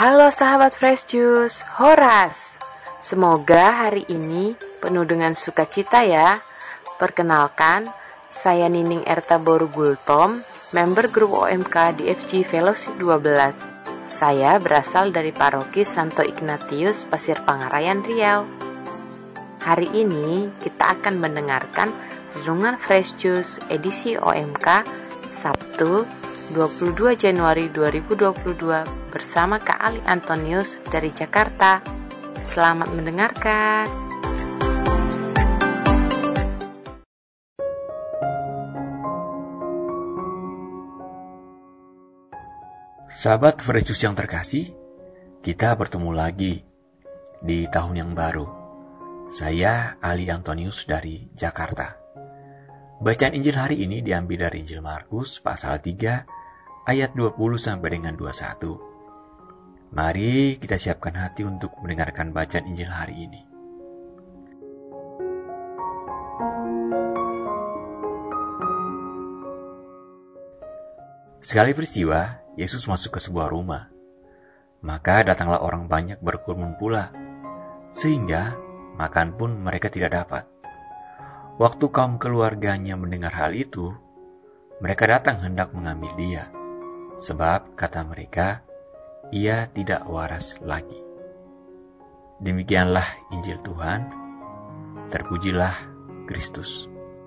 Halo sahabat Fresh Juice, Horas. Semoga hari ini penuh dengan sukacita ya. Perkenalkan, saya Nining Erta Boru Gultom, member grup OMK di FG Fellowship 12. Saya berasal dari Paroki Santo Ignatius, Pasir Pangarayan, Riau. Hari ini kita akan mendengarkan Renungan Fresh Juice edisi OMK Sabtu 22 Januari 2022 bersama Kak Ali Antonius dari Jakarta. Selamat mendengarkan. Sahabat Fresh Juice yang terkasih, kita bertemu lagi di tahun yang baru. Saya Ali Antonius dari Jakarta. Bacaan Injil hari ini diambil dari Injil Markus pasal 3 ayat 20 sampai dengan 21. Mari kita siapkan hati untuk mendengarkan bacaan Injil hari ini. Sekali peristiwa, Yesus masuk ke sebuah rumah. Maka datanglah orang banyak berkerumun pula, sehingga makan pun mereka tidak dapat. Waktu kaum keluarganya mendengar hal itu, mereka datang hendak mengambil dia, sebab kata mereka, ia tidak waras lagi. Demikianlah Injil Tuhan, terpujilah Kristus.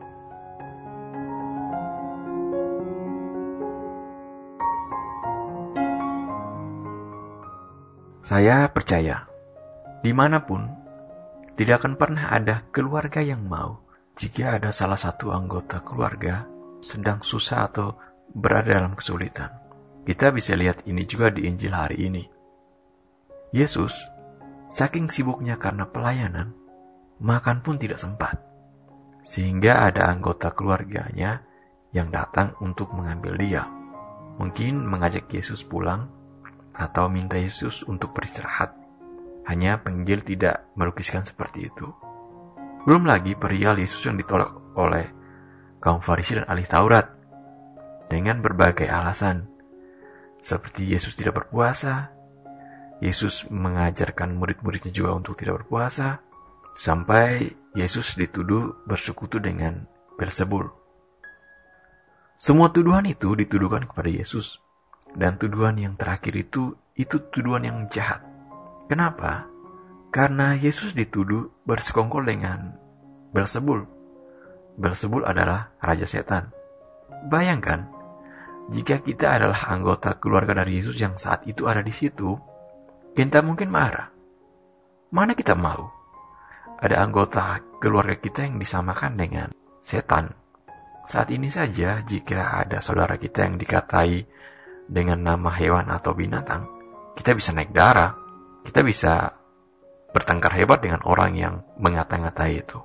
Saya percaya, dimanapun, tidak akan pernah ada keluarga yang mau jika ada salah satu anggota keluarga sedang susah atau berada dalam kesulitan. Kita bisa lihat ini juga di Injil hari ini. Yesus, saking sibuknya karena pelayanan, makan pun tidak sempat. Sehingga ada anggota keluarganya yang datang untuk mengambil dia. Mungkin mengajak Yesus pulang atau minta Yesus untuk beristirahat. Hanya penginjil tidak melukiskan seperti itu. Belum lagi perihal Yesus yang ditolak oleh kaum Farisi dan ahli Taurat dengan berbagai alasan. Seperti Yesus tidak berpuasa, Yesus mengajarkan murid-muridnya juga untuk tidak berpuasa, sampai Yesus dituduh bersekutu dengan Beelzebul. Semua tuduhan itu dituduhkan kepada Yesus. Dan tuduhan yang terakhir itu tuduhan yang jahat. Kenapa? Karena Yesus dituduh bersekongkol dengan Beelzebul. Beelzebul adalah raja setan. Bayangkan, jika kita adalah anggota keluarga dari Yesus yang saat itu ada di situ, kita mungkin marah. Mana kita mau ada anggota keluarga kita yang disamakan dengan setan. Saat ini saja, jika ada saudara kita yang dikatai dengan nama hewan atau binatang, kita bisa naik darah, kita bisa bertengkar hebat dengan orang yang mengata-ngatai itu.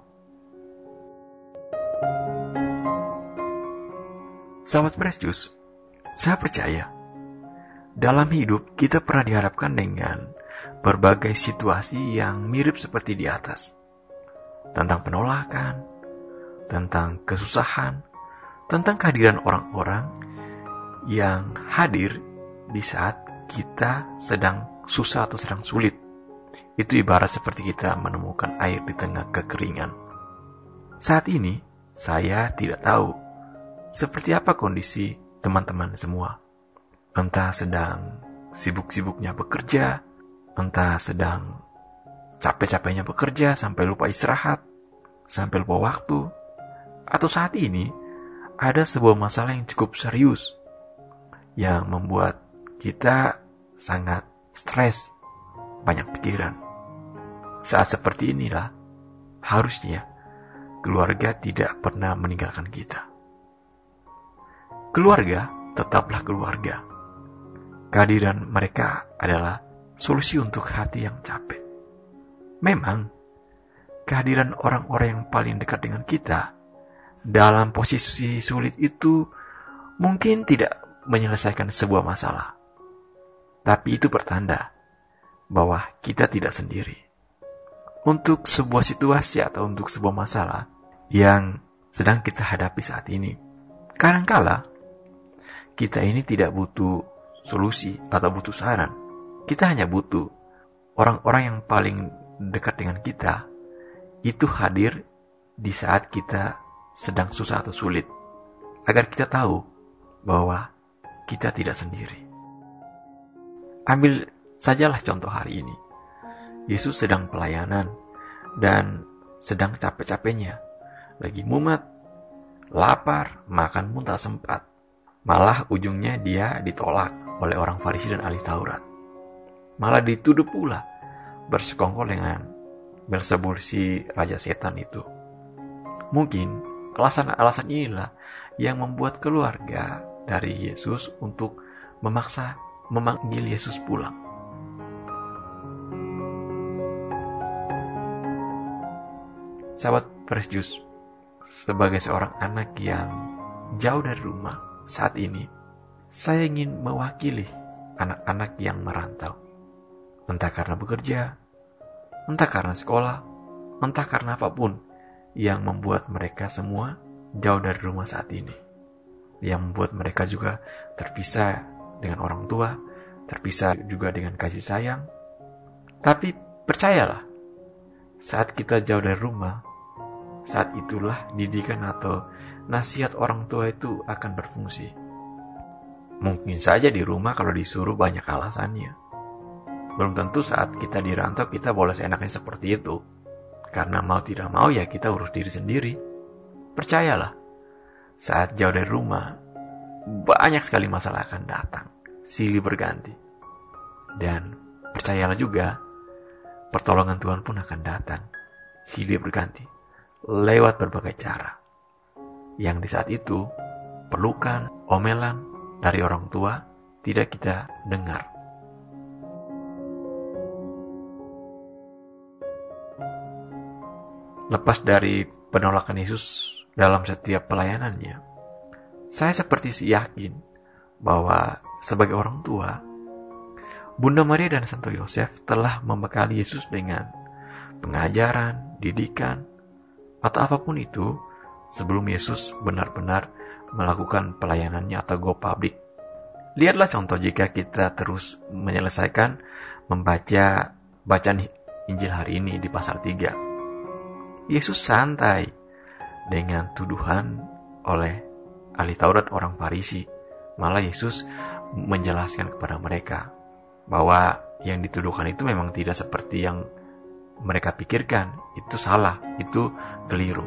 Sahabat Fresh Juice, saya percaya dalam hidup kita pernah dihadapkan dengan berbagai situasi yang mirip seperti di atas. Tentang penolakan, tentang kesusahan, tentang kehadiran orang-orang yang hadir di saat kita sedang susah atau sedang sulit. Itu ibarat seperti kita menemukan air di tengah kekeringan. Saat ini, saya tidak tahu seperti apa kondisi teman-teman semua. Entah sedang sibuk-sibuknya bekerja, entah sedang capek-capeknya bekerja sampai lupa istirahat, sampai lupa waktu, atau saat ini ada sebuah masalah yang cukup serius yang membuat kita sangat stres, banyak pikiran. Saat seperti inilah harusnya keluarga tidak pernah meninggalkan kita. Keluarga tetaplah keluarga. Kehadiran mereka adalah solusi untuk hati yang capek. Memang kehadiran orang-orang yang paling dekat dengan kita dalam posisi sulit itu mungkin tidak menyelesaikan sebuah masalah. Tapi itu pertanda bahwa kita tidak sendiri. Untuk sebuah situasi atau untuk sebuah masalah yang sedang kita hadapi saat ini, kadangkala kita ini tidak butuh solusi atau butuh saran. Kita hanya butuh orang-orang yang paling dekat dengan kita itu hadir di saat kita sedang susah atau sulit, agar kita tahu bahwa kita tidak sendiri. Ambil sajalah contoh hari ini. Yesus sedang pelayanan dan sedang capek-capeknya, lagi mumet, lapar, makan pun tak sempat. Malah ujungnya dia ditolak oleh orang Farisi dan ahli Taurat. Malah dituduh pula bersekongkol dengan Belzebul, si raja setan itu. Mungkin alasan-alasan inilah yang membuat keluarga dari Yesus untuk memaksa memanggil Yesus pulang. Sahabat Fresh Juice, sebagai seorang anak yang jauh dari rumah saat ini, saya ingin mewakili anak-anak yang merantau. Entah karena bekerja, entah karena sekolah, entah karena apapun yang membuat mereka semua jauh dari rumah saat ini. Yang membuat mereka juga terpisah dengan orang tua, terpisah juga dengan kasih sayang. Tapi percayalah, saat kita jauh dari rumah, saat itulah didikan atau nasihat orang tua itu akan berfungsi. Mungkin saja di rumah kalau disuruh banyak alasannya. Belum tentu saat kita dirantau kita boleh seenaknya seperti itu. Karena mau tidak mau ya kita urus diri sendiri. Percayalah, saat jauh dari rumah, banyak sekali masalah akan datang, silih berganti. Dan percayalah juga, pertolongan Tuhan pun akan datang, silih berganti, lewat berbagai cara. Yang di saat itu, pelukan, omelan dari orang tua tidak kita dengar. Lepas dari penolakan Yesus dalam setiap pelayanannya, saya seperti yakin bahwa sebagai orang tua, Bunda Maria dan Santo Yosef telah membekali Yesus dengan pengajaran, didikan, atau apapun itu sebelum Yesus benar-benar melakukan pelayanannya atau go public. Lihatlah contoh jika kita terus menyelesaikan membaca bacaan Injil hari ini di pasal 3. Yesus santai dengan tuduhan oleh ahli Taurat orang Farisi. Malah Yesus menjelaskan kepada mereka bahwa yang dituduhkan itu memang tidak seperti yang mereka pikirkan. Itu salah, itu keliru.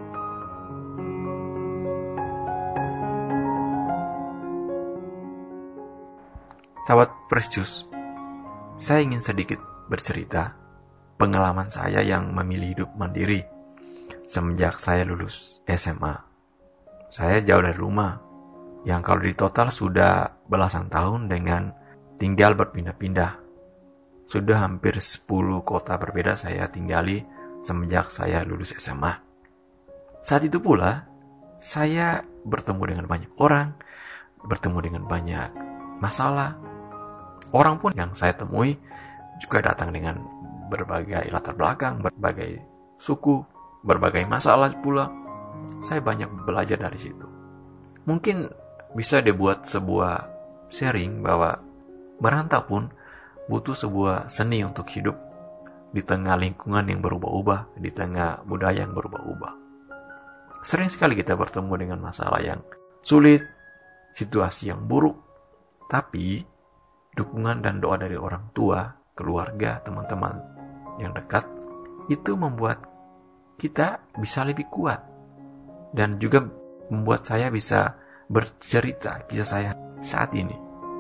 Sahabat Fresh Juice, saya ingin sedikit bercerita pengalaman saya yang memilih hidup mandiri semenjak saya lulus SMA. Saya jauh dari rumah, yang kalau di total sudah belasan tahun dengan tinggal berpindah-pindah. Sudah hampir 10 kota berbeda saya tinggali semenjak saya lulus SMA. Saat itu pula, saya bertemu dengan banyak orang, bertemu dengan banyak masalah. Orang pun yang saya temui juga datang dengan berbagai latar belakang, berbagai suku, berbagai masalah pula. Saya banyak belajar dari situ. Mungkin bisa dibuat sebuah sharing bahwa merantau pun butuh sebuah seni untuk hidup di tengah lingkungan yang berubah-ubah, di tengah budaya yang berubah-ubah. Sering sekali kita bertemu dengan masalah yang sulit, situasi yang buruk, tapi dukungan dan doa dari orang tua, keluarga, teman-teman yang dekat itu membuat kita bisa lebih kuat dan juga membuat saya bisa bercerita kisah saya saat ini.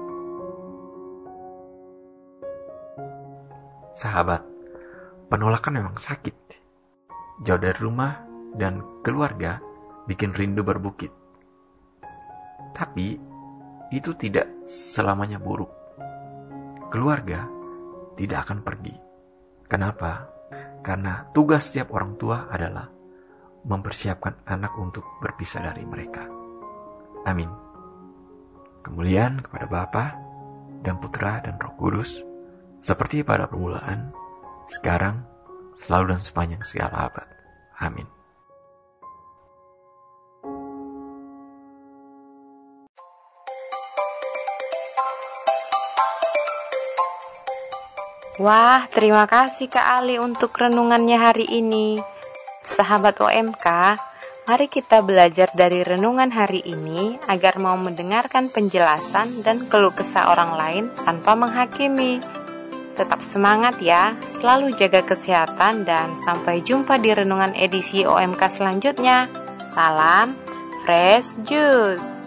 Sahabat, penolakan memang sakit. Jauh dari rumah dan keluarga bikin rindu berbukit. Tapi itu tidak selamanya buruk. Keluarga tidak akan pergi. Kenapa? Karena tugas setiap orang tua adalah mempersiapkan anak untuk berpisah dari mereka. Amin. Kemuliaan kepada Bapa dan Putra dan Roh Kudus, seperti pada permulaan, sekarang, selalu dan sepanjang segala abad. Amin. Wah, terima kasih Kak Ali untuk renungannya hari ini. Sahabat OMK, mari kita belajar dari renungan hari ini agar mau mendengarkan penjelasan dan keluh kesah orang lain tanpa menghakimi. Tetap semangat ya, selalu jaga kesehatan dan sampai jumpa di renungan edisi OMK selanjutnya. Salam Fresh Juice.